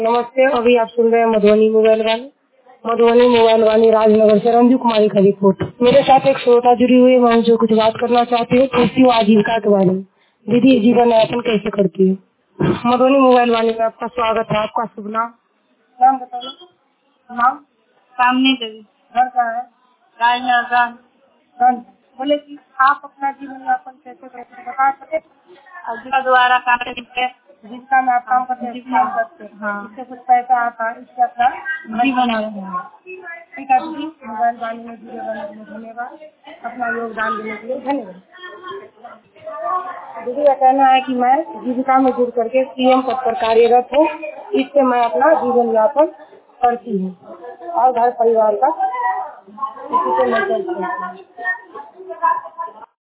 नमस्ते। अभी आप सुन रहे हैं मधुबनी मोबाइल वाली राजनगर से रंजू कुमारी का रिपोर्ट। मेरे साथ एक श्रोता जुड़ी हुई है, मैं उनसे कुछ बात करना चाहती हूँ। पूछती हूँ आजीविका के बारे में। दीदी, जीवन यापन कैसे करती है? मधुबनी मोबाइल वाली में आपका स्वागत है। आपका शुभ नाम? नाम बताओ। नाम? सामने देवी। घर का है? राजनगर। बोले कि आप अपना जीवन यापन कैसे करते हैं, बता सकते? जिसका द्वारा काम करते हैं, जिसका में आप काम करते हैं, इससे कुछ पैसा आता है, इससे अपना जीवन ठीक है दीदी। मोबाइल वाली में जुड़े रहने के लिए धन्यवाद। अपना योगदान देने के लिए धन्यवाद। दीदी का कहना है कि मैं जीविका में जुड़ करके सीएम पद पर कार्यरत हूँ। इससे मैं अपना जीवन यापन करती हूँ और घर परिवार का इसी से मैं चलती हूँ।